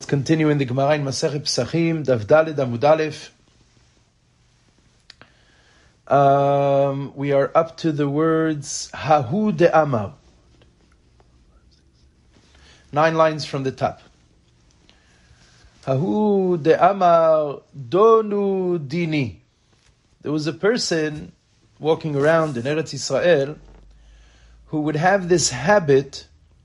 continue in the Gemara in Masechet Pesachim, Daf Daled Amud Aleph. We are up to the words Hahu de'amar. 9 lines from the top. Hahu de'amar donu dini. There was a person walking around in Eretz Yisrael who would have this habit,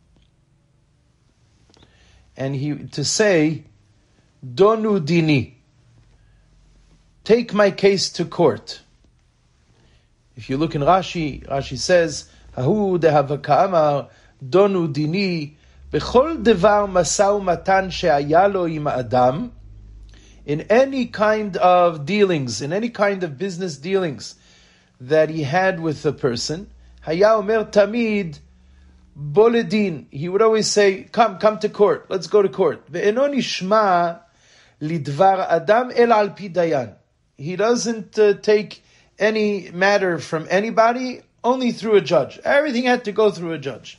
and to say, Donu dini, take my case to court. If you look in Rashi, Rashi says, Hahu dehavaka amar donu dini bechol devar masau matan she'aya lo im adam. In any kind of dealings, in any kind of business dealings that he had with a person, haya omer tamid boledin. He would always say, come to court. Let's go to court. Ve'eno nishma lidvar adam el al pi dayan. He doesn't take any matter from anybody, only through a judge. Everything had to go through a judge.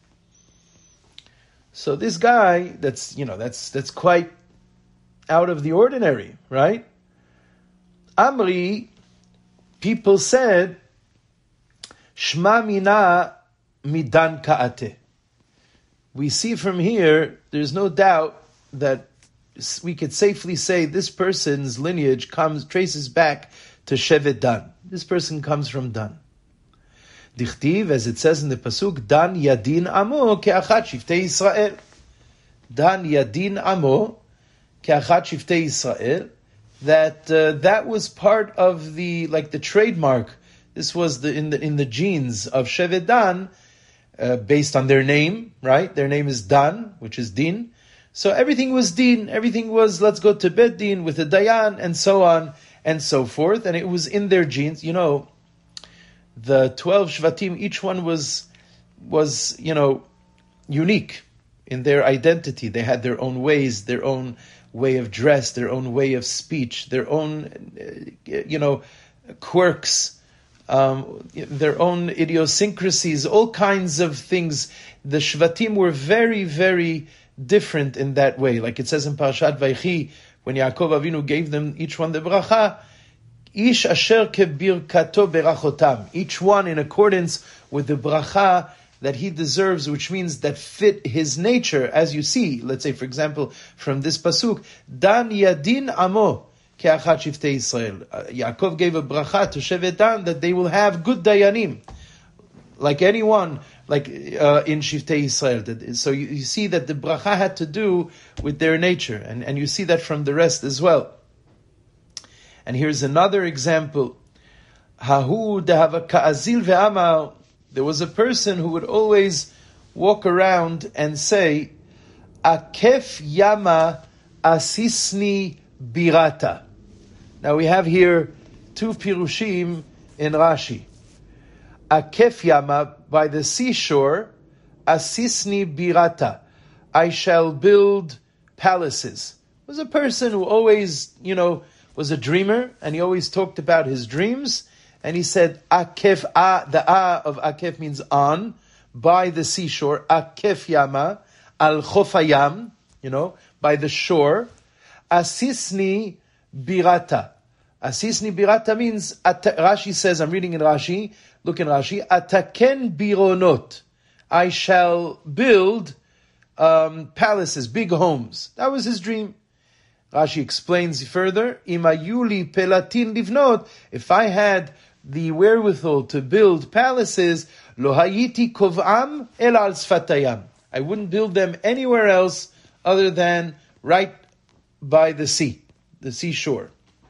So this guy, that's quite out of the ordinary, right? Amri, people said, Shma mina midan ka'ate. We see from here, there's no doubt that we could safely say this person's lineage traces back to Shevet Dan. This person comes from Dan. Dichtiv, as it says in the pasuk, Dan yadin amo ke'achat shiftei Yisrael. Dan yadin amo ke'achat shiftei Yisrael. That was part of the trademark. This was in the genes of Shevet Dan, based on their name, right? Their name is Dan, which is Din. So everything was Din. Everything was, let's go to Bet Din with the Dayan, and so on and so forth. And it was in their genes. You know, the 12 Shvatim, each one was unique in their identity. They had their own ways, their own way of dress, their own way of speech, their own, quirks, their own idiosyncrasies, all kinds of things. The Shvatim were very, very different in that way. Like it says in Parashat Vaychi, when Yaakov Avinu gave them each one the bracha, Ish asher kebirkato berachotam, each one in accordance with the bracha that he deserves, which means that fit his nature. As you see, let's say, for example, from this pasuk, Dan yadin amo ke'achat shiftei Yisrael. Yaakov gave a bracha to Shevet Dan that they will have good dayanim, like anyone, like in Shiftei Yisrael. So you see that the bracha had to do with their nature, and you see that from the rest as well. And here's another example. Hahu dehava ka'azil ve'amar. There was a person who would always walk around and say, Akef yama asisni birata. Now we have here 2 pirushim in Rashi. Akef yama, by the seashore, asisni birata, I shall build palaces. It was a person who always, was a dreamer, and he always talked about his dreams. And he said, Akef, the of Akef means on, by the seashore, Akef yama, al chofayam, by the shore, asisni birata. Asisni birata means, Rashi says, I'm reading in Rashi, look in Rashi, ataken bironot, I shall build palaces, big homes. That was his dream. Rashi explains further, Imayuli pelatin livnot, if I had the wherewithal to build palaces, lo hayiti kov'am el al sfatayam, I wouldn't build them anywhere else other than right by the sea, the seashore.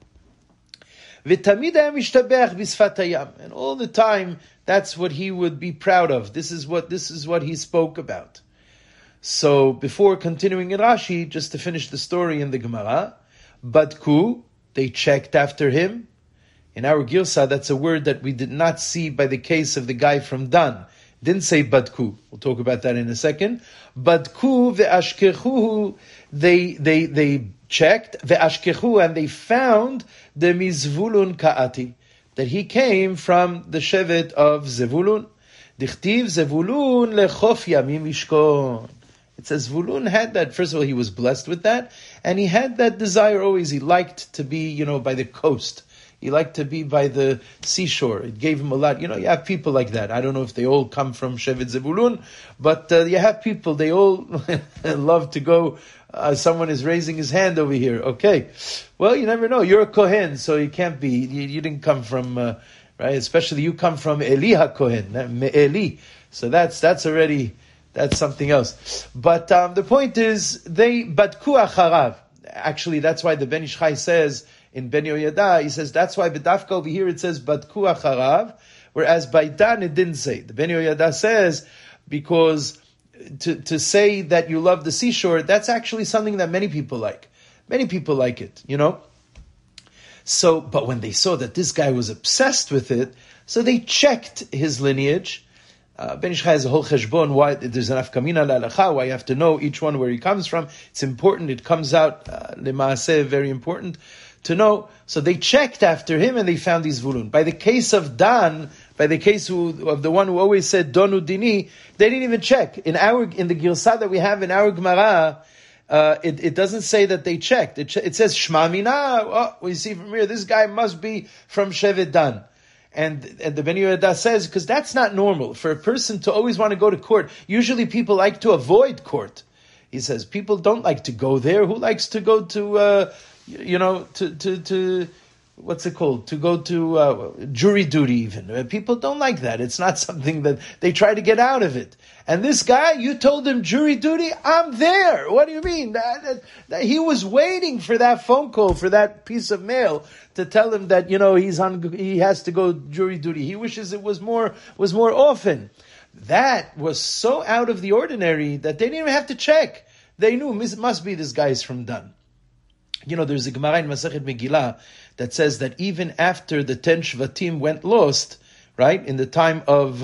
V'tamid hayam ishtabech b'sfatayam, and all the time that's what he would be proud of. This is what he spoke about. So before continuing in Rashi, just to finish the story in the Gemara, Badku, they checked after him. In our Girsa, that's a word that we did not see by the case of the guy from Dan. Didn't say Badku. We'll talk about that in a second. Badku ve'ashkechu, they checked, ve'ashkechu, and they found the Mizvulun Ka'ati, that he came from the Shevet of Zevulun. Dichtiv Zevulun lechof yamim yishkon. It says Zvulun had that. First of all, he was blessed with that, and he had that desire always. He liked to be, by the coast. He liked to be by the seashore. It gave him a lot. You have people like that. I don't know if they all come from Shevet Zevulun, but you have people, they all love to go. Someone is raising his hand over here. Okay. Well, you never know. You're a Kohen, so you can't be. You didn't come from, right? Especially you come from Eli HaKohen, Me'eli. So that's already, that's something else. But the point is, they Badku Acharav. Actually, that's why the Ben Ish Chai says, in Ben Yoyada, he says, that's why B'dafka over here it says, Badku Acharav, whereas by Dan it didn't say. The Ben Yoyada says, because to say that you love the seashore, that's actually something that many people like. Many people like it, So, but when they saw that this guy was obsessed with it, so they checked his lineage. Ben Ish Chai has a whole cheshbon, why there's an afkamina la'alacha, why you have to know each one where he comes from. It's important, it comes out, lemaaseh, very important to know. So they checked after him and they found these Zvulun. By the case of Dan, by the case of the one who always said Donu Dini, they didn't even check. In the Girsah that we have in our Gemara, it doesn't say that they checked. It says Shma Mina. Oh, we see from here, this guy must be from Shevet Dan. And the Ben Yehuda says, because that's not normal for a person to always want to go to court. Usually people like to avoid court. He says people don't like to go there. Who likes to go to to what's it called? To go to jury duty even. People don't like that. It's not something that they try to get out of it. And this guy, you told him jury duty, I'm there. What do you mean? That he was waiting for that phone call, for that piece of mail to tell him that, he has to go jury duty. He wishes it was more often. That was so out of the ordinary that they didn't even have to check. They knew it must be this guy's from Dan. There's a Gemara in Masechet Megillah that says that even after the 10 Shvatim went lost, right, in the time of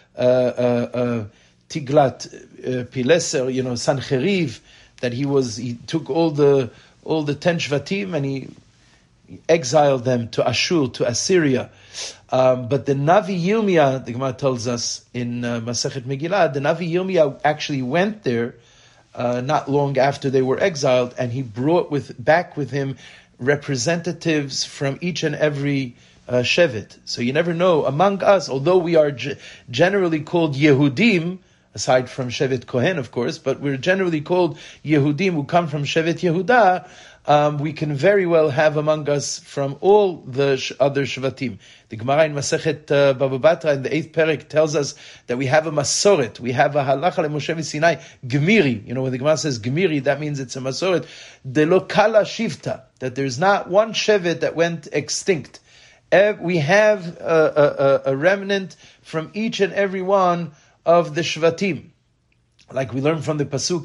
Tiglat Pileser, Sancheriv, that he took all the 10 Shvatim and he exiled them to Ashur, to Assyria. But the Navi Yirmiyah, the Gemara tells us in Masechet Megillah, the Navi Yirmiyah actually went there not long after they were exiled, and he brought back with him representatives from each and every Shevet. So you never know. Among us, although we are generally called Yehudim, aside from Shevet Kohen, of course, but we're generally called Yehudim who come from Shevet Yehuda, we can very well have among us from all the other Shvatim. The Gemara in Masechet Baba Batra in the 8th Perek tells us that we have a Masoret, we have a Halacha leMoshe Sinai, Gemiri. When the Gemara says Gemiri, that means it's a Masoret. De lo kala shivta, that there's not one Shevet that went extinct. We have a remnant from each and every one of the Shvatim. Like we learn from the Pasuk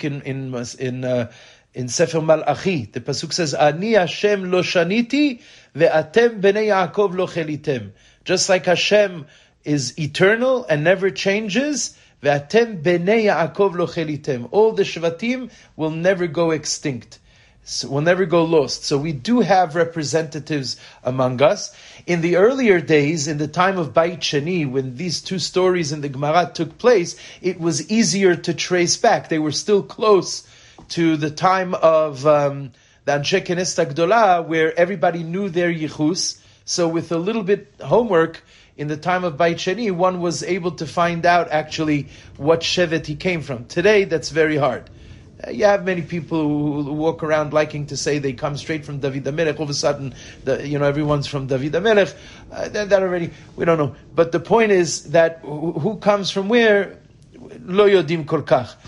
in Sefer Malachi, the pasuk says, "Ani Hashem lo shaniti ve'atem bnei Yaakov lo chelitem." Just like Hashem is eternal and never changes, ve'atem bnei Yaakov lo chelitem. All the Shvatim will never go extinct, will never go lost. So we do have representatives among us. In the earlier days, in the time of Beit Sheni, when these two stories in the Gemara took place, it was easier to trace back. They were still close to the time of the Anshe Knesset Gdolah, where everybody knew their yichus. So with a little bit homework, in the time of Beit Sheni, one was able to find out actually what Shevet he came from. Today, that's very hard. You have many people who walk around liking to say they come straight from David HaMelech. All of a sudden, everyone's from David HaMelech. That already, we don't know. But the point is that who comes from where? Lo yodim kol kach.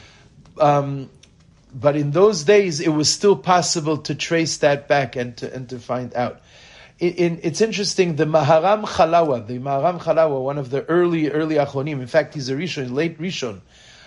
But in those days, it was still possible to trace that back and to find out. It's interesting. The Maharam Chalawa, one of the early Achronim. In fact, he's a Rishon, late Rishon.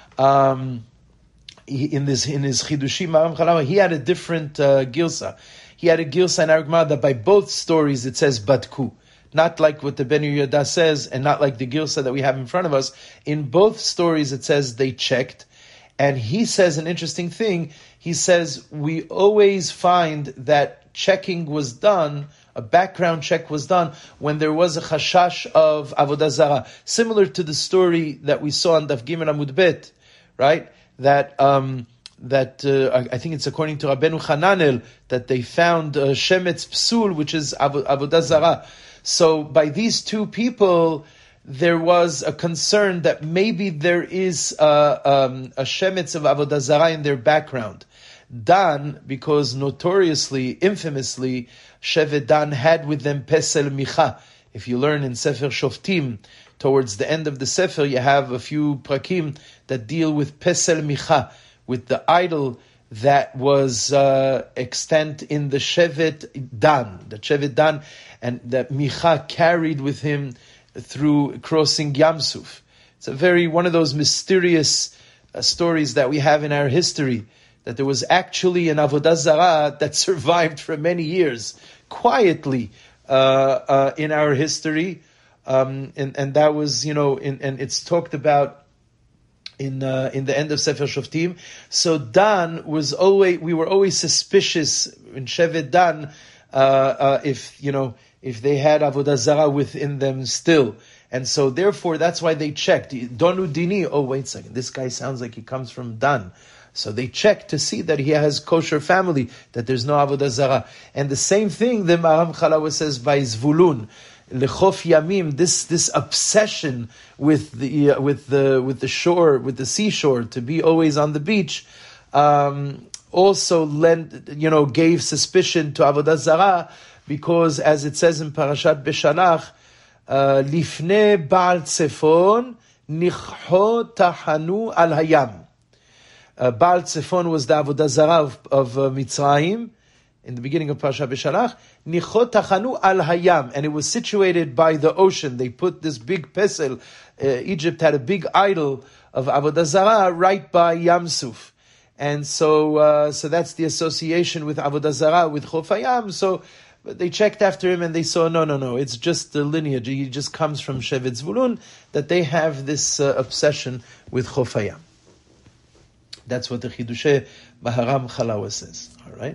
In his Chidushim Maharam Chalawa, he had a different Gilsa. He had a Gilsa in our Gemara that by both stories it says Badku. Not like what the Ben Yehuda says, and not like the Gilsa that we have in front of us. In both stories it says they checked. And he says an interesting thing. He says, we always find that checking was done, a background check was done, when there was a chashash of Avodah Zarah. Similar to the story that we saw on Daf Gimel Amud Bet, right? That that I think it's according to Rabbeinu Hananel that they found Shemetz Psul, which is Avodah Zarah. So by these two people, there was a concern that maybe there is a Shemetz of Avodah Zarah in their background. Dan, because notoriously, infamously, Shevet Dan had with them Pesel Micha. If you learn in Sefer Shoftim, towards the end of the Sefer, you have a few prakim that deal with Pesel Micha, with the idol that was extant in the Shevet Dan, and that Micha carried with him through crossing Yamsuf. It's one of those mysterious stories that we have in our history, that there was actually an Avodah Zarah that survived for many years, quietly in our history, and that was, and it's talked about in the end of Sefer Shoftim. So Dan was we were always suspicious in Shevet Dan if they had Avodah Zarah within them still. And so therefore that's why they checked. Donu Dini, oh wait a second, this guy sounds like he comes from Dan. So they check to see that he has kosher family, that there's no Avodah Zarah. And the same thing the Maharam Chalawa says by Zvulun, Lechof Yamim, this obsession with the shore, with the seashore, to be always on the beach, also gave suspicion to Avodah Zarah, because as it says in Parashat Beshalach, Lifnei Baal Tzefon Nichho Tahanu Al Hayam. Baal Tzefon was the Avodah Zarah of Mitzrayim in the beginning of Parashat Beshalach. Nichot Tachanu Al Hayam, and it was situated by the ocean. They put this big pesel. Egypt had a big idol of Avodah Zarah right by Yamsuf, and so that's the association with Avodah Zarah with Chof Hayam. So they checked after him and they saw no, it's just the lineage. He just comes from Shevet Zvulun, that they have this obsession with Chof Hayam. That's what the Chidushei Maharam Chalawa says. All right.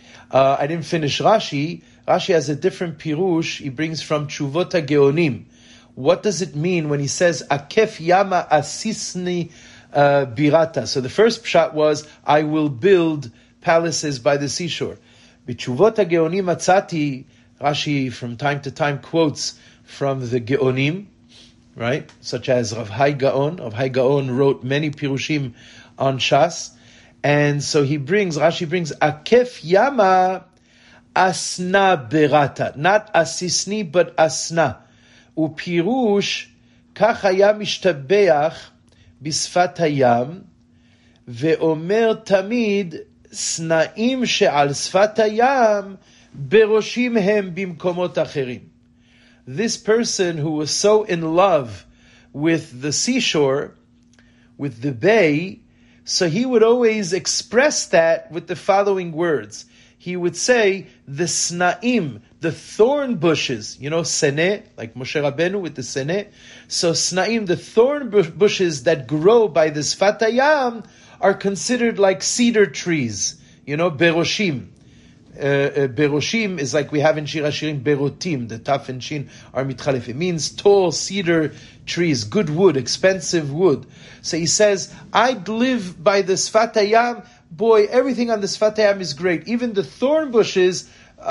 I didn't finish Rashi. Rashi has a different pirush. He brings from Tshuvot HaGeonim. What does it mean when he says Akef Yama Asisni Birata? So the first pshat was, I will build palaces by the seashore. B'Tshuvot HaGeonim Matzati, Rashi from time to time quotes from the Geonim, right? Such as Rav Hai Gaon. Rav Hai Gaon wrote many pirushim on Shas, and so Rashi brings Akef Yama Asna Berata, not Asisni but Asna. Upirush Kach Hayam Ishtabeach Bisfat Hayam Ve'omer Tamid Snaim She'al Sfat Hayam Beroshim Hem Bimkomot Acherim. This person who was so in love with the seashore, with the bay, so he would always express that with the following words. He would say, the snaim, the thorn bushes, seneh, like Moshe Rabbeinu with the seneh. So snaim, the thorn bushes that grow by the Sfat Hayam, are considered like cedar trees, beroshim. Beroshim is like we have in Shir HaShirim, berotim, the taf and shin are mitchalef. It means tall cedar trees, good wood, expensive wood. So he says, I'd live by the Sfat Hayam. Boy, everything on the Sfat Hayam is great. Even the thorn bushes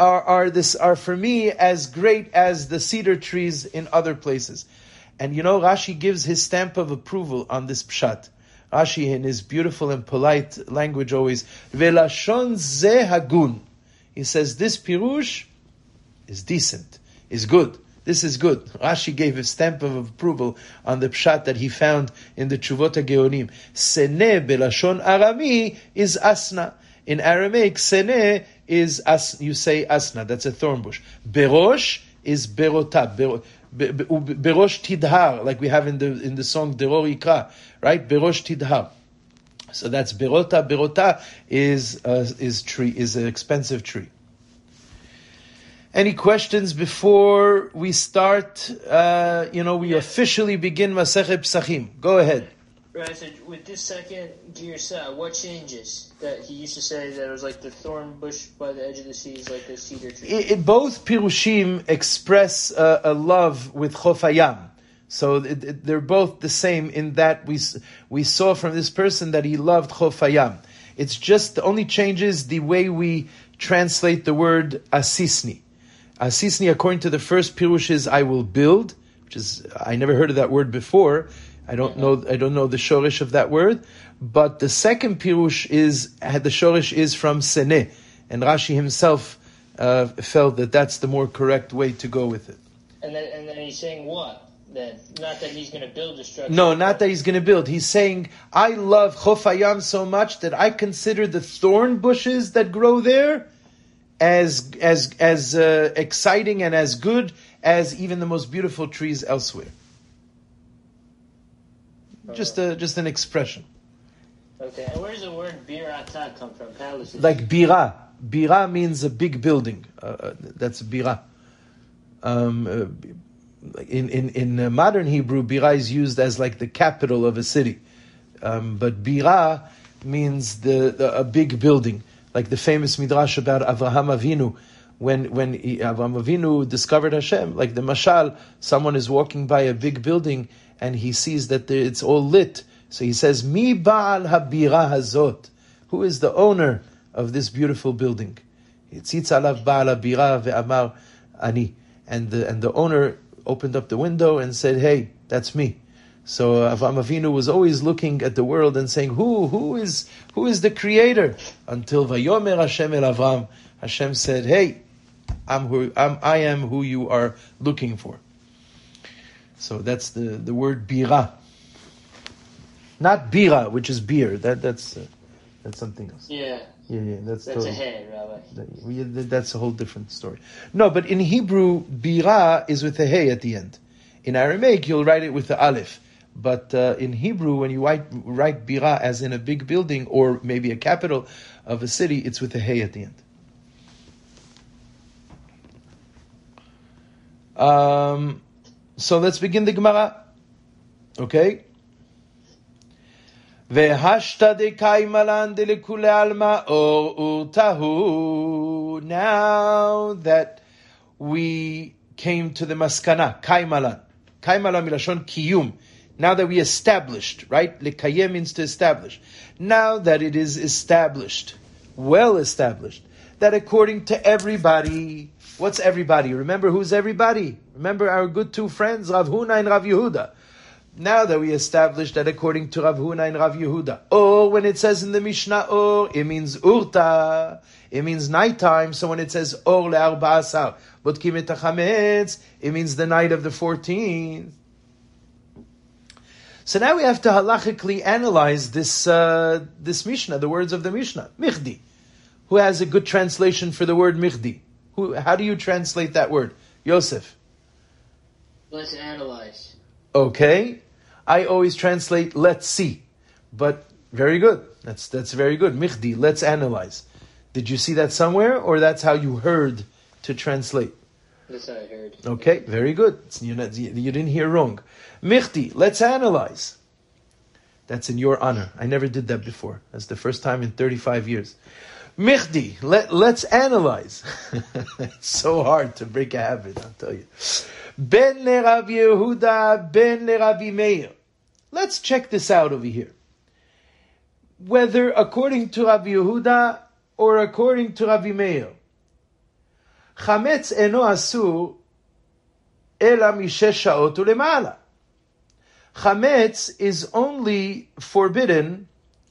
are for me as great as the cedar trees in other places. And Rashi gives his stamp of approval on this pshat. Rashi, in his beautiful and polite language, always, Velashon ze hagun. He says, this pirush is decent, is good. This is good. Rashi gave a stamp of approval on the pshat that he found in the Tshuvot HaGeonim. Seneh belashon Arami is asna. In Aramaic, seneh is you say asna. That's a thorn bush. Berosh is berota. Berosh tidhar, like we have in the song Deror Ikra, right? Berosh tidhar. So that's berota. Berota is an expensive tree. Any questions before we start? We officially begin Masechet Pesachim. Go ahead. Right, so with this second Girsah, what changes? That he used to say that it was like the thorn bush by the edge of the sea is like the cedar tree. Both Pirushim express a love with Chof Hayam. So they're both the same in that we saw from this person that he loved Chof Hayam. It's just, the only change is the way we translate the word asisni. Asisni, according to the first pirush, is I will build, which is, I never heard of that word before. I don't know the shorish of that word. But the second pirush the shorish is from seneh. And Rashi himself felt that that's the more correct way to go with it. And then he's saying what? Then not that he's going to build a structure. No, not that he's going to build. He's saying, I love Chof Hayam so much that I consider the thorn bushes that grow there as exciting and as good as even the most beautiful trees elsewhere. Just an expression. Okay, and where does the word birata come from? Palaces. Like bira. Bira means a big building. That's bira. In modern Hebrew, bira is used as like the capital of a city. But bira means a big building. Like the famous midrash about Avraham Avinu. When Avraham Avinu discovered Hashem, like the mashal, someone is walking by a big building and he sees that it's all lit. So he says, Mi ba'al habira hazot. Who is the owner of this beautiful building? Yitzitz alav ba'al habira ve'amar ani. And the owner opened up the window and said, hey, that's me. So Avraham Avinu was always looking at the world and saying, who is the creator? Until Vayomer Hashem el Avram, Hashem said, hey, I am who you are looking for. So that's the word bira. Not bira, which is beer. That's something else. Yeah. That's totally, a hay, Rabbi. That's a whole different story. No, but in Hebrew, bira is with a hay at the end. In Aramaic, you'll write it with the aleph. But in Hebrew, when you write bira as in a big building or maybe a capital of a city, it's with a hay at the end. So let's begin the Gemara. Okay? Now that we came to the maskana, kaimalan milashon kiyum. Now that we established, right? Lekayem means to establish. Now that it is established, well established, that according to everybody, what's everybody? Remember who's everybody? Remember our good two friends, Rav Huna and Rav Yehuda. Now that we established that according to Rav Huna and Rav Yehuda, or when it says in the Mishnah, or, it means urta, it means nighttime. So when it says or le'arba asar, botkim et hachametz, it means the night of the 14th. So now we have to halachically analyze this Mishnah, the words of the Mishnah. Michdi. Who has a good translation for the word michdi? How do you translate that word? Yosef. Let's analyze. Okay. I always translate let's see. But very good. That's very good. Michdi, let's analyze. Did you see that somewhere, or that's how you heard to translate? That's how I heard. Okay, very good. You didn't hear wrong. Michdi, let's analyze. That's in your honor. I never did that before. That's the first time in 35 years. Michdi, let's analyze. It's so hard to break a habit, I'll tell you. Ben le Rav Yehuda, ben le Rabbi Meir. Let's check this out over here. Whether according to Rav Yehuda or according to Rabbi Meir, Chametz eno asur ela mishesh shaot ulemala. Chametz is only forbidden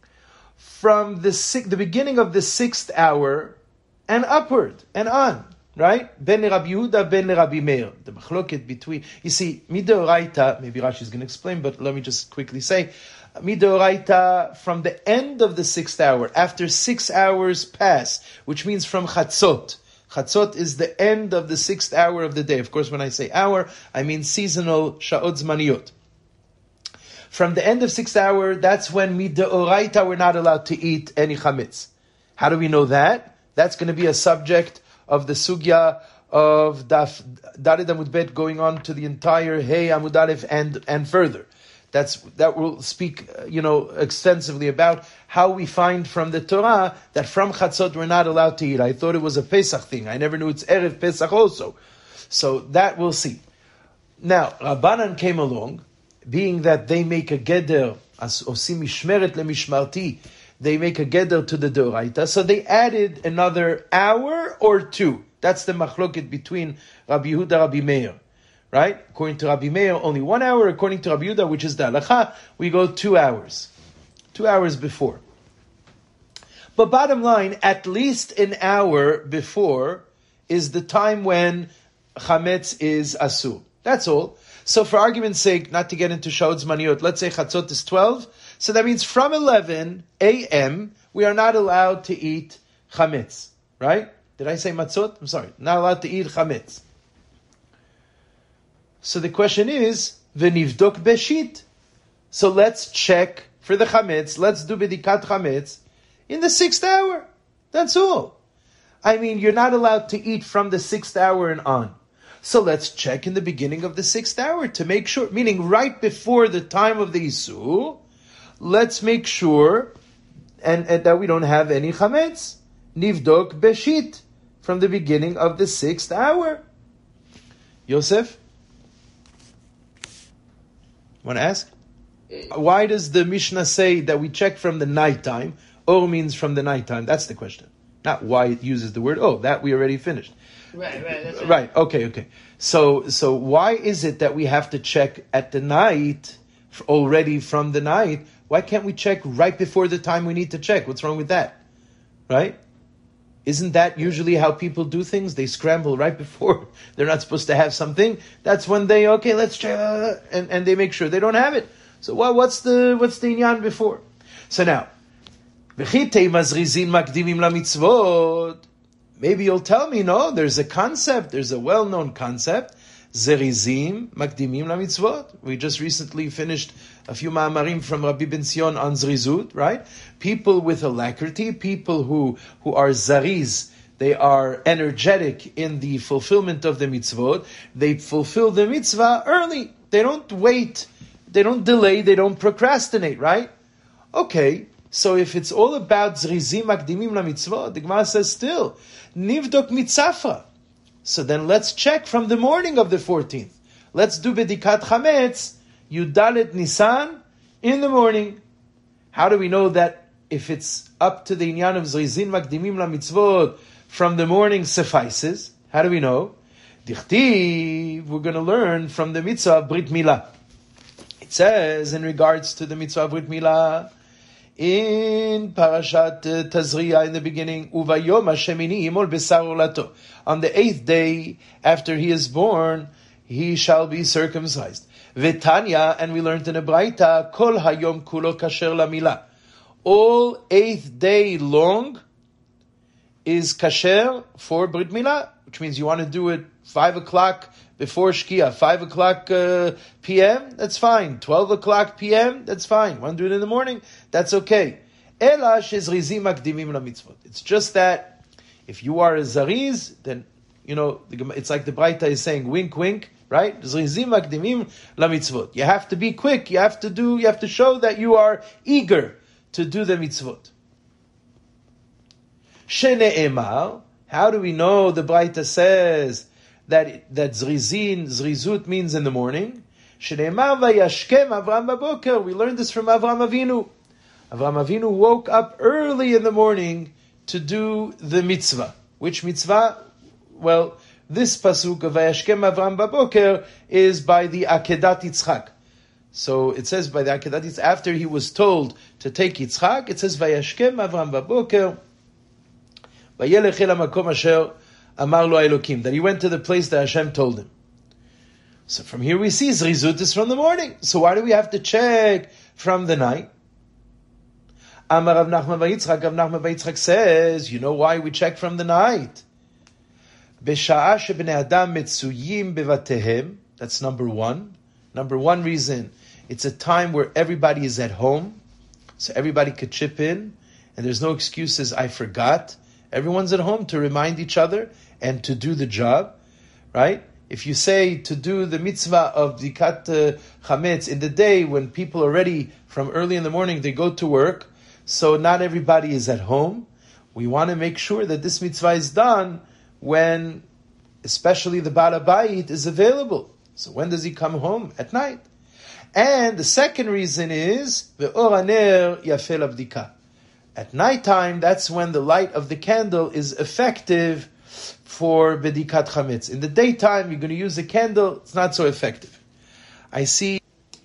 from the beginning of the 6th hour and upward and on, right? Ben Rabbi Yehuda, ben Rabbi Meir. The machloket between, you see, midoraita, maybe Rashi is going to explain, but let me just quickly say, midoraita, from the end of the 6th hour, after 6 hours pass, which means from chatzot. Chatzot is the end of the 6th hour of the day. Of course, when I say hour, I mean seasonal sha'ot zmaniyot. From the end of 6th hour, that's when midoraita we're not allowed to eat any chametz. How do we know that? That's going to be a subject of the sugya of Daf Daled Amud Bet going on to the entire Hey Amud Aleph and further. That will speak, extensively about how we find from the Torah that from Chatzot we're not allowed to eat. I thought it was a Pesach thing. I never knew it's Erev Pesach also. So that we'll see. Now, Rabbanan came along, being that they make a geder, as osim mishmeret lemishmarti, they make a geder to the Doraita, so they added another hour or two. That's the machloket between Rabbi Yehuda and Rabbi Meir. Right? According to Rabbi Meir, only 1 hour. According to Rabbi Yehuda, which is the halacha, we go 2 hours. 2 hours before. But bottom line, at least an hour before is the time when chametz is asur. That's all. So for argument's sake, not to get into Shaot Zmaniot, let's say chatzot is 12. So that means from 11 a.m., we are not allowed to eat chametz. Right? Did I say matzot? I'm sorry. Not allowed to eat chametz. So the question is, v'nivdok beshit. So let's check for the chametz. Let's do bedikat chametz in the 6th hour. That's all. I mean, you're not allowed to eat from the 6th hour and on. So let's check in the beginning of the 6th hour to make sure, meaning right before the time of the Isur, let's make sure and that we don't have any chametz. Nivdok beshit, from the beginning of the 6th hour. Yosef? Want to ask? Why does the Mishnah say that we check from the nighttime? Or means from the nighttime. That's the question. Not why it uses the word that we already finished. Right, that's right. Okay. So why is it that we have to check at the night, already from the night? Why can't we check right before the time we need to check? What's wrong with that? Right? Isn't that usually how people do things? They scramble right before they're not supposed to have something. That's when they, let's check, and they make sure they don't have it. So what's the inyan before? So now, maybe you'll tell me, no, there's a concept, there's a well-known concept, zerizim makdimim lamitzvot. We just recently finished a few ma'amarim from Rabbi Ben Sion on zrizut, right? People with alacrity, people who are zariz, they are energetic in the fulfillment of the mitzvot, they fulfill the mitzvah early. They don't wait, they don't delay, they don't procrastinate, right? Okay. So if it's all about zrizim makdimim lamitzvot, the Gemara says still, nivdok mitzafra. So then let's check from the morning of the 14th. Let's do bedikat chametz, Yudalet Nisan, in the morning. How do we know that if it's up to the inyan of zrizim makdimim lamitzvot, from the morning suffices? How do we know? Dichtiv, we're going to learn from the mitzvah of Brit Milah. It says in regards to the mitzvah of Brit Milah, in Parashat Tazria in the beginning, Uvayom Hashemini Imol Besar Olato. On the 8th day after he is born, he shall be circumcised. Vetanya, and we learned in a Braita, Kol Hayom Kulo Kasher Lamila. All 8th day long is kasher for Brit Milah, which means you want to do it 5 o'clock before Shkia, 5 o'clock p.m., that's fine. 12 o'clock p.m., that's fine. Want to do it in the morning? That's okay. It's just that if you are a zariz, then, it's like the Braita is saying, wink, wink, right? You have to be quick. You have to show that you are eager to do the mitzvot. Shene'emar, how do we know the Braita says that zrizut means in the morning? Shene'emar vayashkem Avram baboker. We learned this from Avram Avinu. Avram Avinu woke up early in the morning to do the mitzvah. Which mitzvah? Well, this pasuk of vayashkem Avram baboker is by the Akedat Yitzchak. So it says by the Akedat Yitzchak, after he was told to take Yitzchak, it says vayashkem Avram baboker. That he went to the place that Hashem told him. So from here we see zrizut is from the morning. So why do we have to check from the night? Amar Rav Nachman bar Yitzchak. Rav Nachman bar Yitzchak says, you know why we check from the night? That's number one. Number one reason, it's a time where everybody is at home, so everybody could chip in, and there's no excuses, I forgot. Everyone's at home to remind each other and to do the job, right? If you say to do the mitzvah of Dikat Chametz in the day when people are ready from early in the morning, they go to work, so not everybody is at home. We want to make sure that this mitzvah is done when especially the Baal Habayit is available. So when does he come home? At night. And the second reason is, Ve'or haner yafeh labdika. At nighttime, that's when the light of the candle is effective for Bedikat Chametz. In the daytime, you're going to use a candle, it's not so effective. I see,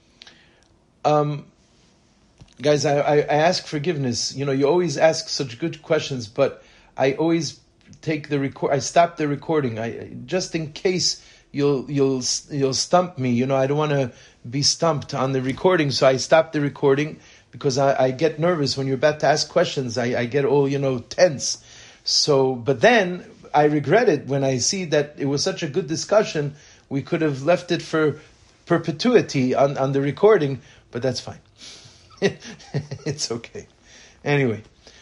guys, I ask forgiveness. You always ask such good questions, but I always take I stop the recording. Just in case you'll stump me. I don't want to be stumped on the recording, so I stop the recording because I get nervous when you're about to ask questions. I get all, tense. So, but then I regret it when I see that it was such a good discussion. We could have left it for perpetuity on the recording, but that's fine. It's okay. Anyway,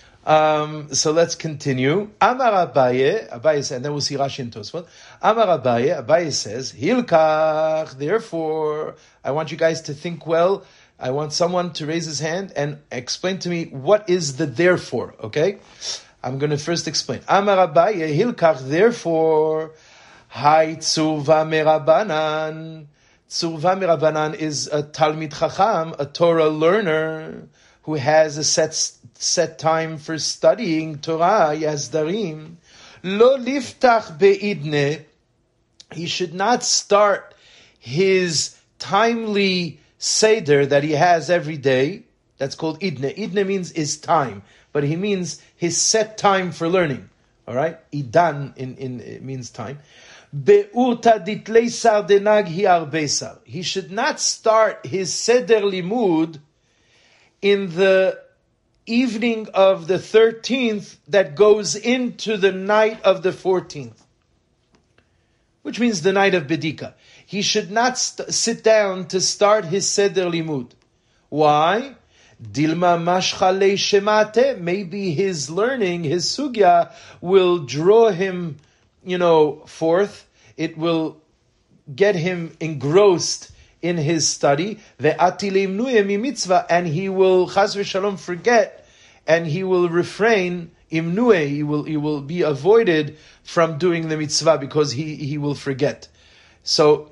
so let's continue. Amar Abaye said, and then we'll see Rashi and Tosfot. Amar Abaye says, Hilkach, therefore, I want you guys to think well. I want someone to raise his hand and explain to me what is the therefore, okay? I'm going to first explain. Amar Abaye, Hilkach, therefore, Hai Tzuva Merabanan. Tzuva Merabanan is a Talmid Chacham, a Torah learner, who has a set time for studying Torah, Yazdarim. Lo liftach be'idne. He should not start his timely seder that he has every day. That's called idne. Idne means his time, but he means his set time for learning. All right, idan it means time. Be'urta ditlei sardenag hi arbesar. He should not start his seder limud in the evening of the 13th that goes into the night of the 14th, which means the night of Bedika. He should not sit down to start his Seder Limud. Why? Dilma mashchale shemate. Maybe his learning, his sugya, will draw him, forth. It will get him engrossed in his study, and he will chas v'shalom forget, and he will refrain imnue. He will be avoided from doing the mitzvah because he will forget. So,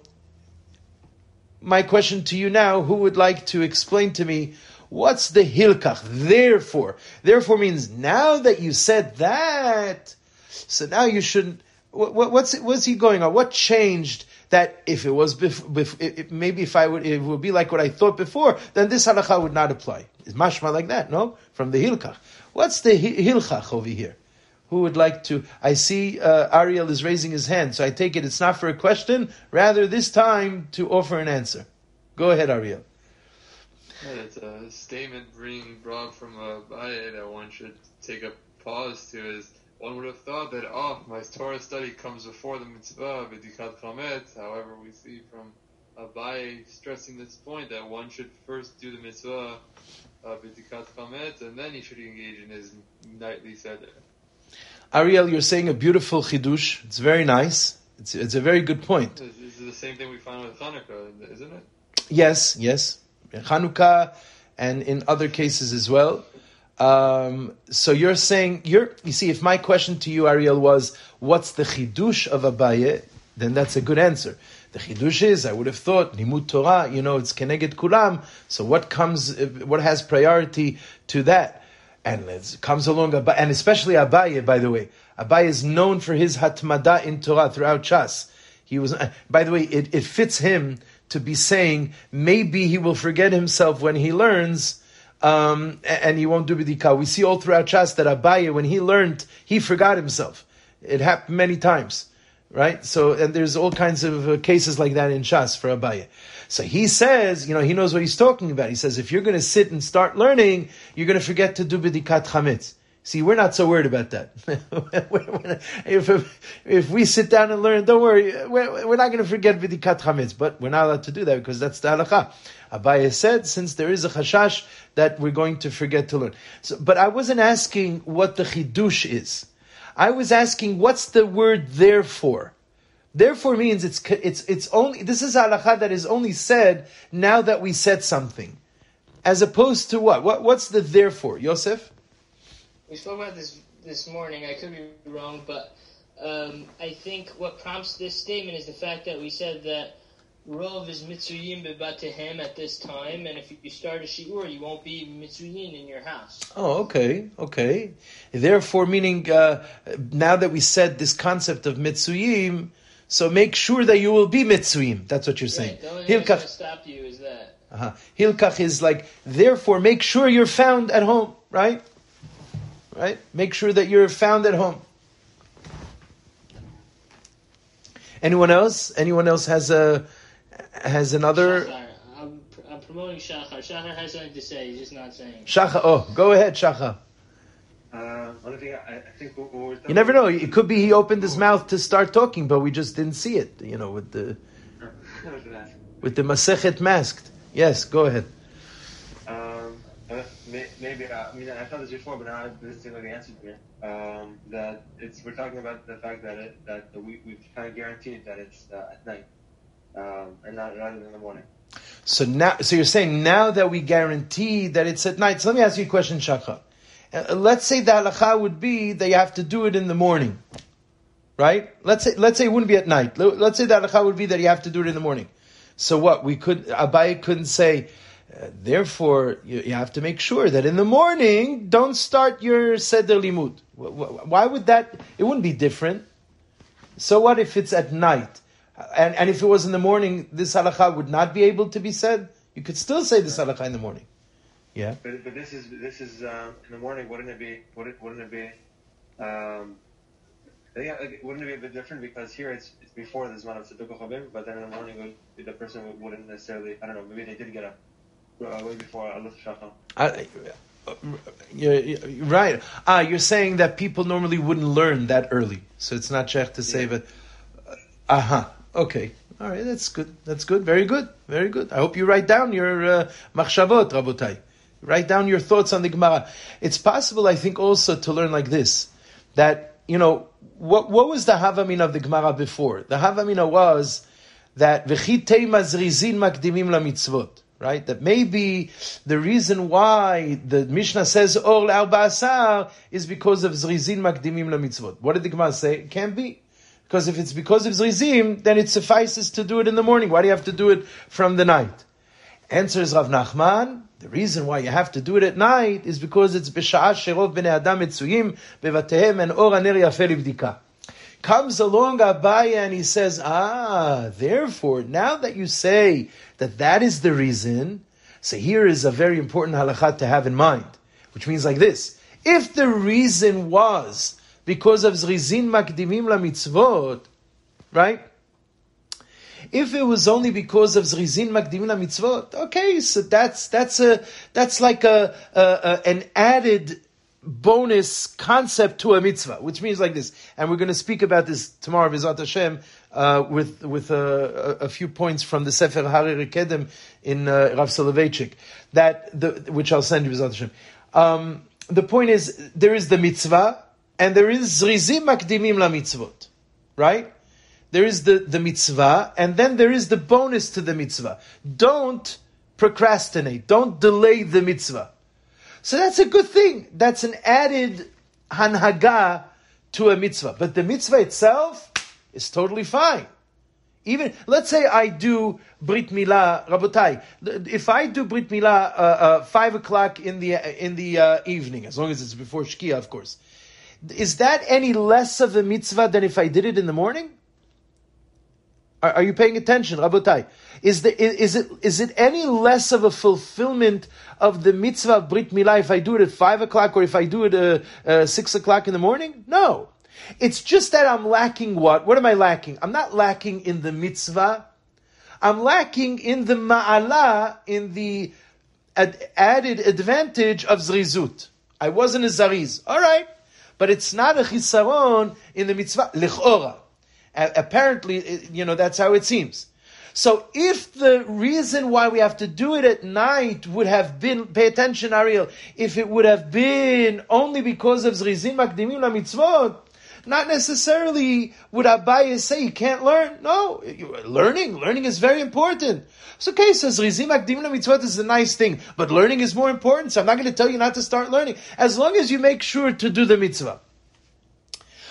my question to you now: who would like to explain to me what's the hilkach? Therefore means now that you said that, so now you shouldn't. What's he going on? What changed? That if it was maybe it would be like what I thought before, then this halakha would not apply. It's mashma like that, no? From the hilchach. What's the hilchach over here? Who would like to? I see Ariel is raising his hand, so I take it's not for a question, rather this time to offer an answer. Go ahead, Ariel. Yeah, it's a statement being brought from Abaye that one should take a pause to is. One would have thought that, my Torah study comes before the mitzvah, B'dikat Chametz. However, we see from Abaye stressing this point that one should first do the mitzvah, B'dikat Chametz, and then he should engage in his nightly seder. Ariel, you're saying a beautiful chidush. It's very nice. It's a very good point. This is the same thing we find with Chanukah, isn't it? Yes. In Chanukah and in other cases as well. So you're saying, you see, if my question to you, Ariel, was, what's the chidush of Abaye? Then that's a good answer. The chidush is, I would have thought, Limud Torah, it's keneged kulam. So what has priority to that? And it comes along, and especially Abaye, by the way. Abaye is known for his hatmada in Torah throughout Shas. He was, by the way, it fits him to be saying, maybe he will forget himself when he learns, and he won't do bidika. We see all throughout Shas that Abaye, when he learned, he forgot himself. It happened many times, right? So, and there's all kinds of cases like that in Shas for Abaye. So he says, he knows what he's talking about. He says, if you're going to sit and start learning, you're going to forget to do bidikat chametz. See, we're not so worried about that. If we sit down and learn, don't worry, we're not going to forget bidikat chametz, but we're not allowed to do that because that's the halakha. Abaye said, since there is a chashash that we're going to forget to learn. So, but I wasn't asking what the chidush is. I was asking, what's the word therefore? Therefore means it's only, this is halakha that is only said now that we said something. As opposed to what? What's the therefore? Yosef? We spoke about this morning. I could be wrong, but I think what prompts this statement is the fact that we said that Rov is mitzuyim bebatehem at this time, and if you start a shiur, you won't be mitzuyim in your house. Oh, okay. Therefore, meaning now that we said this concept of mitzuyim, so make sure that you will be mitzuyim. That's what you're saying. Right, the only thing that's going to stop you is that. Hilkach is like, therefore, make sure you're found at home, right? Right? Make sure that you're found at home. Anyone else? Anyone else has another? Shachar. I'm promoting Shachar. Shachar has something to say. He's just not saying. Shachar. Oh, go ahead, Shachar. One thing I think we're you never know. It could be he opened his mouth to start talking, but we just didn't see it. With the Masechet masked. Yes, go ahead. Maybe I thought this before, but now this is the answer to it. That we're talking about the fact that we've kind of guaranteed that it's at night, and not rather than in the morning. So you're saying now that we guarantee that it's at night. So let me ask you a question, Shachar. Let's say the halacha would be that you have to do it in the morning, right? Let's say it wouldn't be at night. Let's say the halacha would be that you have to do it in the morning. So what? Abaye couldn't say, therefore, you have to make sure that in the morning, don't start your Seder Limud. Why would that? It wouldn't be different. So what if it's at night? And if it was in the morning, this halakha would not be able to be said? You could still say this halakha in the morning. Yeah. But this is in the morning. Wouldn't it be? Wouldn't it be a bit different, because here it's before the Zman of Tzedukah Chavim, but then in the morning the person wouldn't necessarily, I don't know, maybe they did get up way before Aluf Shachar. You're right. You're saying that people normally wouldn't learn that early, so it's not shech to say that. Okay. All right, that's good. Very good. I hope you write down your machshavot, Rabotai. Write down your thoughts on the Gemara. It's possible, I think, also to learn like this, that, what was the Havamina of the Gemara before? The Havamina was that v'chitei mazrizin makdimim lamitzvot, right? That maybe the reason why the Mishnah says or le'arba asar is because of zrizin makdimim lamitzvot. What did the Gemara say? It can't be. Because if it's because of zrizim, then it suffices to do it in the morning. Why do you have to do it from the night? Answers Rav Nachman, the reason why you have to do it at night is because it's b'sha'ah sherov b'nei adam mitzuyim bevatehem and or aner yafeh livdika. Comes along Abaye and he says, therefore, now that you say that is the reason, so here is a very important halakha to have in mind, which means like this. If the reason was because of zrizin makdimim la mitzvot, right? If it was only because of zrizin makdimim la mitzvot, okay, so that's like an added bonus concept to a mitzvah, which means like this. And we're going to speak about this tomorrow, B'ezrat Hashem, with a few points from the Sefer Hariri Kedem in Rav Soloveitchik, which I'll send you, B'ezrat Hashem. The point is, there is the mitzvah, and there is zrizim makdimim la mitzvot, right? There is the mitzvah, and then there is the bonus to the mitzvah. Don't procrastinate. Don't delay the mitzvah. So that's a good thing. That's an added hanhaga to a mitzvah. But the mitzvah itself is totally fine. Even, let's say I do Brit Milah, Rabotai. If I do Brit Milah 5 o'clock in the evening, as long as it's before Shkia, of course, is that any less of a mitzvah than if I did it in the morning? Are you paying attention, Rabotai? Is it any less of a fulfillment of the mitzvah of Brit Milah if I do it at 5 o'clock or if I do it 6 o'clock in the morning? No. It's just that I'm lacking what? What am I lacking? I'm not lacking in the mitzvah. I'm lacking in the ma'ala, in the added advantage of zrizut. I wasn't a zariz. All right. But it's not a chisaron in the mitzvah. L'chora. Apparently, that's how it seems. So if the reason why we have to do it at night would have been, pay attention, Ariel, if it would have been only because of zrizim makdimim la mitzvot, not necessarily would Abaye say you can't learn. No, learning is very important. So okay, so zrizim makdimim la mitzvot is a nice thing, but learning is more important, so I'm not going to tell you not to start learning, as long as you make sure to do the mitzvah.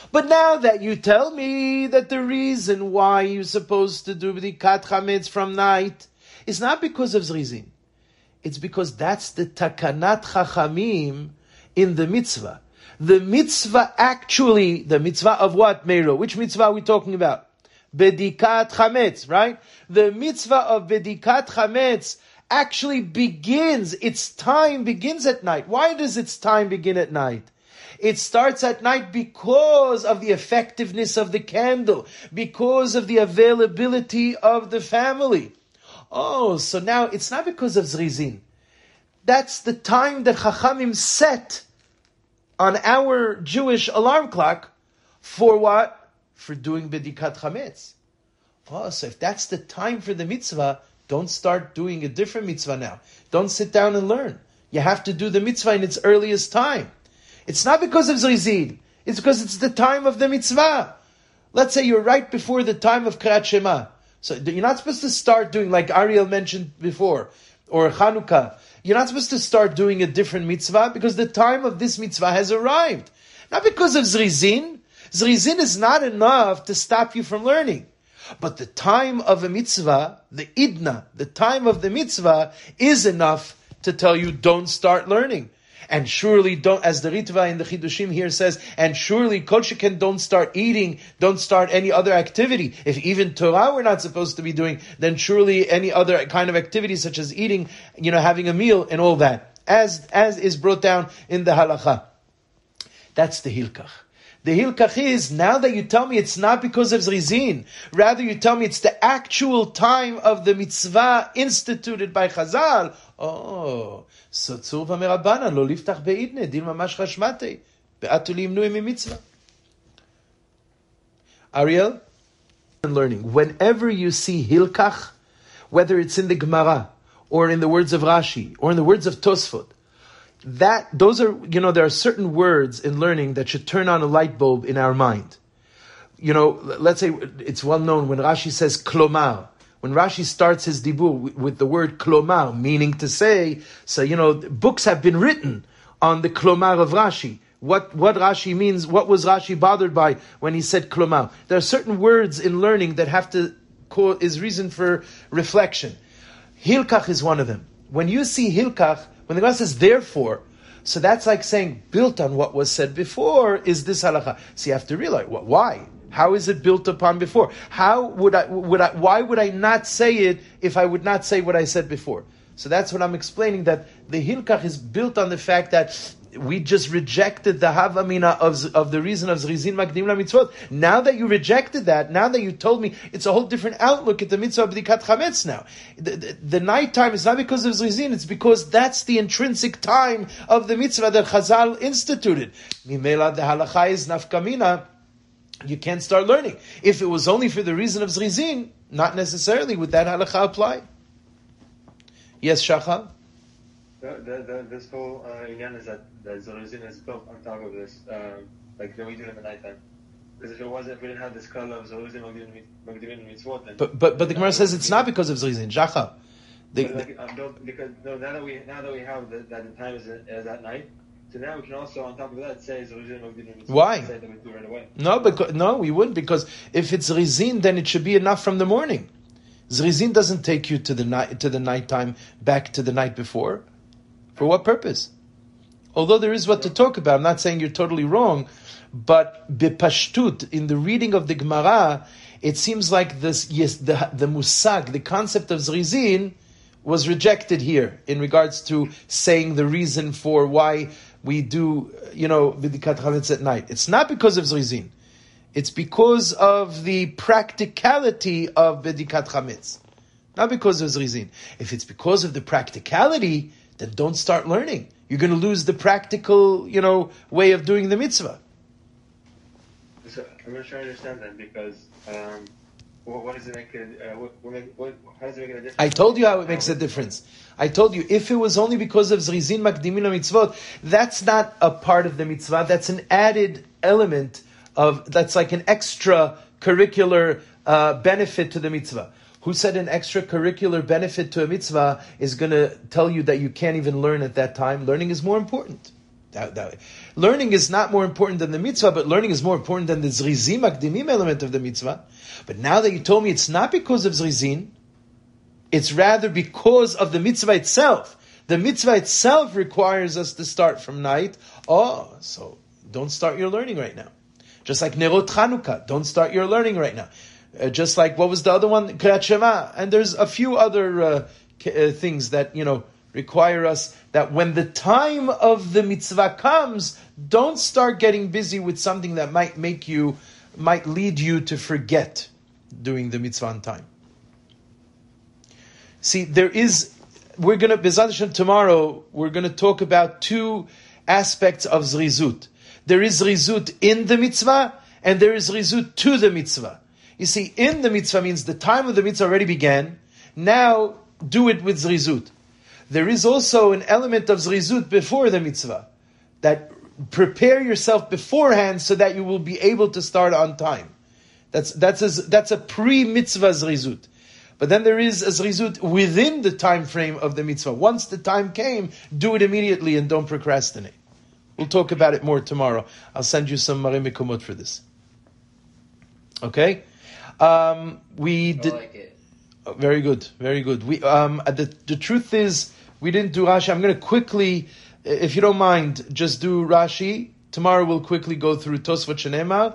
But now that you tell me that the reason why you're supposed to do B'dikat Chametz from night is not because of Zrizin. It's because that's the Takanat Chachamim in the mitzvah. The mitzvah actually, the mitzvah of what, Meiro? Which mitzvah are we talking about? B'dikat Chametz, right? The mitzvah of B'dikat Chametz actually begins, its time begins at night. Why does its time begin at night? It starts at night because of the effectiveness of the candle, because of the availability of the family. Oh, so now it's not because of Zrizin. That's the time that Chachamim set on our Jewish alarm clock for what? For doing B'dikat Chametz. Oh, so if that's the time for the mitzvah, don't start doing a different mitzvah now. Don't sit down and learn. You have to do the mitzvah in its earliest time. It's not because of Zrizin. It's because it's the time of the mitzvah. Let's say you're right before the time of Kriyat Shema. So you're not supposed to start doing, like Ariel mentioned before, or Chanukah. You're not supposed to start doing a different mitzvah because the time of this mitzvah has arrived. Not because of Zrizin. Zrizin is not enough to stop you from learning. But the time of a mitzvah, the idna, the time of the mitzvah, is enough to tell you don't start learning. And surely don't, as the Ritva in the Chidushim here says, and surely Kol Sheken don't start eating, don't start any other activity. If even Torah we're not supposed to be doing, then surely any other kind of activity such as eating, having a meal and all that. As is brought down in the Halacha. That's the Hilkach. The Hilkach is, now that you tell me it's not because of Zrizin, rather you tell me it's the actual time of the mitzvah instituted by Chazal. Oh, so tzur v'merabbanan lo liftach be'idne, dil mamash chashmate, be'atu li'imnu mi mitzvah. Ariel? Learning. Whenever you see Hilkach, whether it's in the Gemara, or in the words of Rashi, or in the words of Tosfot, those are, there are certain words in learning that should turn on a light bulb in our mind. Let's say it's well known when Rashi says klomar. When Rashi starts his dibur with the word klomar, meaning to say, so books have been written on the klomar of Rashi. What Rashi means, what was Rashi bothered by when he said klomar? There are certain words in learning that have to is reason for reflection. Hilkach is one of them. When you see Hilkach, when the Gemara says therefore, so that's like saying built on what was said before is this halacha. So you have to realize why. How is it built upon before? Why would I not say it if I would not say what I said before? So that's what I'm explaining, that the Hilkach is built on the fact that we just rejected the Havamina of the reason of Zrizin Makdim LaMitzvot. Now that you rejected that, now that you told me, it's a whole different outlook at the mitzvah of B'dikat Chametz now. The nighttime is not because of Zrizin, it's because that's the intrinsic time of the mitzvah that Chazal instituted. Mimela, the halacha is nafkamina. You can't start learning. If it was only for the reason of Zrizin, not necessarily would that halacha apply. Yes, Shachal? This whole inyan is that Zrizin is built on top of this, like we do in the nighttime. Because if we didn't have this color of Zrizin Magdimin Mitzvot, then... But the Gemara says it's not because of Zrizin, Shachal. Because now that we have that the time is at night, so now we can also, on top of that, say Zrizin Magdimin Mitzvot. Why? Say that we do right away. No, we wouldn't, because if it's Zrizin, then it should be enough from the morning. Zrizin doesn't take you to the nighttime, back to the night before. For what purpose? Although there is what to talk about, I'm not saying you're totally wrong, but bepashtut, in the reading of the Gemara, it seems like the musag, the concept of Zrizin, was rejected here in regards to saying the reason for why we do, B'dikat Chametz at night. It's not because of Zrizin. It's because of the practicality of B'dikat Chametz. Not because of Zrizin. If it's because of the practicality, then don't start learning. You're going to lose the practical, way of doing the mitzvah. So I'm going to try to understand that, because what does it make? How does it make a difference? I told you how it makes a difference. I told you, if it was only because of Zrizin Makdimin LaMitzvot, that's not a part of the mitzvah. That's an added element that's like an extra curricular benefit to the mitzvah. Who said an extracurricular benefit to a mitzvah is going to tell you that you can't even learn at that time? Learning is more important. Learning is not more important than the mitzvah, but learning is more important than the zrizim akdimim element of the mitzvah. But now that you told me it's not because of zrizin, it's rather because of the mitzvah itself. The mitzvah itself requires us to start from night. Oh, so don't start your learning right now. Just like Nerot Chanukah, don't start your learning right now. Just like, what was the other one? Kriyat Shema. And there's a few other things that, require us that when the time of the mitzvah comes, don't start getting busy with something that might lead you to forget doing the mitzvah on time. See, we're going to, B'ezrat Hashem, tomorrow, we're going to talk about two aspects of zrizut. There is zrizut in the mitzvah, and there is zrizut to the mitzvah. You see, in the mitzvah means the time of the mitzvah already began. Now, do it with zrizut. There is also an element of zrizut before the mitzvah. That prepare yourself beforehand so that you will be able to start on time. That's a pre-mitzvah zrizut. But then there is a zrizut within the time frame of the mitzvah. Once the time came, do it immediately and don't procrastinate. We'll talk about it more tomorrow. I'll send you some Mareh Mekomot for this. Okay? We did. I like it. Very good, very good. The truth is, we didn't do Rashi. I'm going to quickly, if you don't mind, just do Rashi. Tomorrow we'll quickly go through Tosfot Shenema.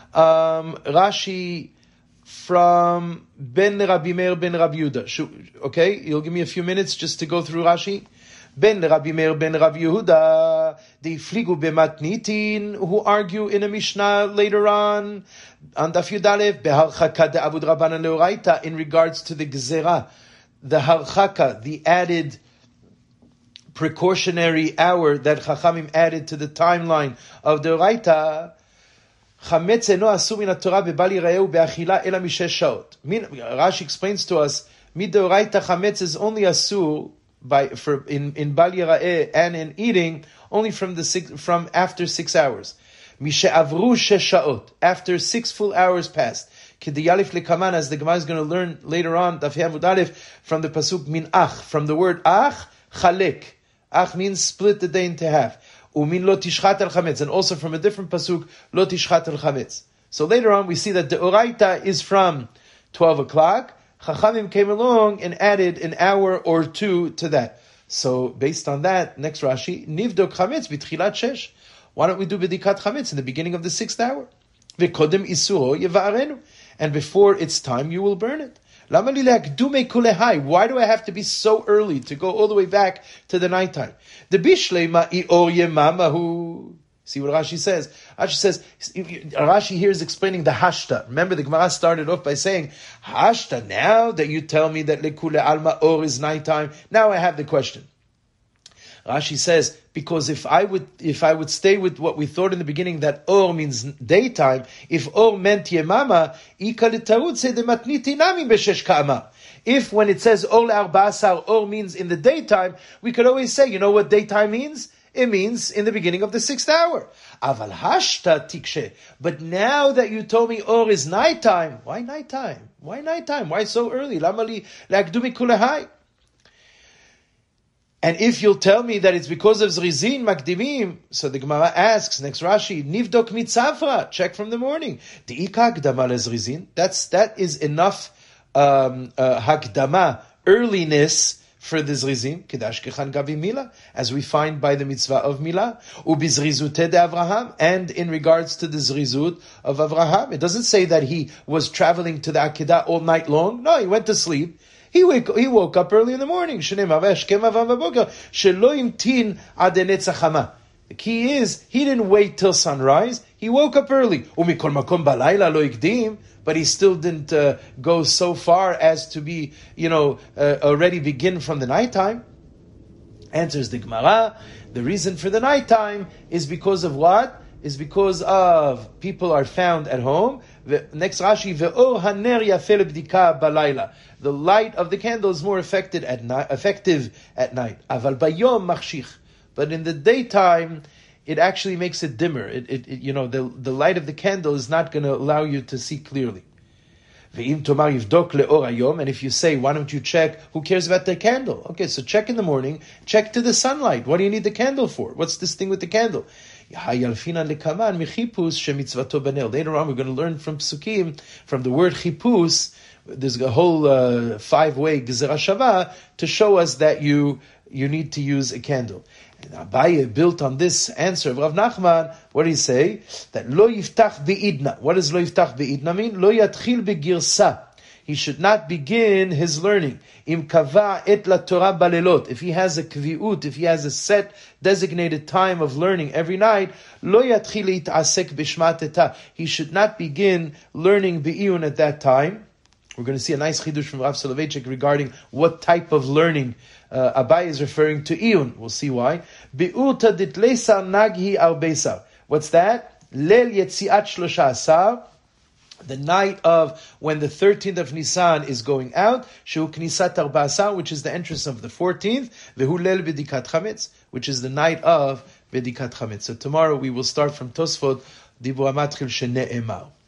Rashi from Ben Rabbi Meir Ben Rabbi Yehuda. Okay, you'll give me a few minutes just to go through Rashi. Ben Rabbi Meir Ben Rabbi Yehuda, the Fligu Bematnitin, who argue in a Mishnah later on Daf Yud Aleph, Beharchaka de Avud Rabbanan Leoraita, in regards to the Gezerah, the Harchaka, the added precautionary hour that Chachamim added to the timeline of the Oraita. Chametz eno asur min haTorah bebal yiraeu beachila ela mishesh shaot. Rashi explains to us, midoraita chametz is only asur in bal yiraeh and in eating only from after 6 hours. Mishe'avru shesh shaot, after 6 full hours passed. K'diyalif lekaman, as the Gemara is going to learn later on, Daf Amud Aleph, from the pasuk min ach, from the word ach, chalek. Ach means split the day into half. Umin lo tishchat al chametz, and also from a different pasuk, lo tishchat al chametz. So later on we see that the Oraita is from 12 o'clock. Chachamim came along and added an hour or two to that. So based on that, next Rashi, nivdok chametz b'tchilat shesh. Why don't we do b'dikat chametz in the beginning of the 6th hour? V'kodem isuro yeva'arenu, and before its time you will burn it. Why do I have to be so early to go all the way back to the nighttime? The bishlema ior yemamahu. See what Rashi says? Rashi here is explaining the hashta. Remember, the Gemara started off by saying, hashta, now that you tell me that lekule alma or is nighttime, now I have the question. Rashi says, because if I would stay with what we thought in the beginning, that or means daytime, if or meant yemama, if when it says or le'arba'asar, or means in the daytime, we could always say, you know what daytime means? It means in the beginning of the 6th hour. Aval hashta tikshe. But now that you told me or is nighttime, why nighttime? Why nighttime? Why so early? Lamali le'akdumi kulehai. And if you'll tell me that it's because of zrizin makdimim, so the Gemara asks, next Rashi, nivdok mitzafra, check from the morning. Di'ika akdama lezrizin, that is enough hakdama, earliness for the zrizim, kedash kechan gavi mila, as we find by the mitzvah of mila, ubizrizute de Avraham, and in regards to the zrizut of Avraham. It doesn't say that he was traveling to the Akedah all night long. No, he went to sleep. He woke up early in the morning. The key is, he didn't wait till sunrise. He woke up early. But he still didn't go so far as to be, already begin from the nighttime. Answers the Gemara. The reason for the nighttime is because of what? Is because of people are found at home. Next Rashi, ve'or haner yafeh lebdika balayla. The light of the candle is more effective at night. Aval bayom machshich. But in the daytime, it actually makes it dimmer. The light of the candle is not going to allow you to see clearly. And if you say, why don't you check, who cares about the candle? Okay, so check in the morning, check to the sunlight. What do you need the candle for? What's this thing with the candle? Later on, we're going to learn from Psukim, from the word chipus. There's a whole 5-way gezerah shava to show us that you need to use a candle. And Abaye built on this answer of Rav Nachman. What did he say? That lo yiftach be'idna. What does lo yiftach be'idna mean? Lo yatchil begirsa. He should not begin his learning. Im kava et la Torah balelot. If he has a kviut, if he has a set designated time of learning every night, lo yatchil it'asek bishmat etah. He should not begin learning be'iyun at that time. We're going to see a nice chidush from Rav Soloveitchik regarding what type of learning Abaye is referring to iyun. We'll see why. Be'uta ditlesar naghi al besar. What's that? Leil yetziat shlosha asar. The night of when the 13th of Nisan is going out, Shehu Knisat Arba Asar, which is the entrance of the 14th, Vehu Leil B'dikat Chametz, which is the night of B'dikat Chametz. So tomorrow we will start from Tosfot, Dibu Amatril Shene'emar.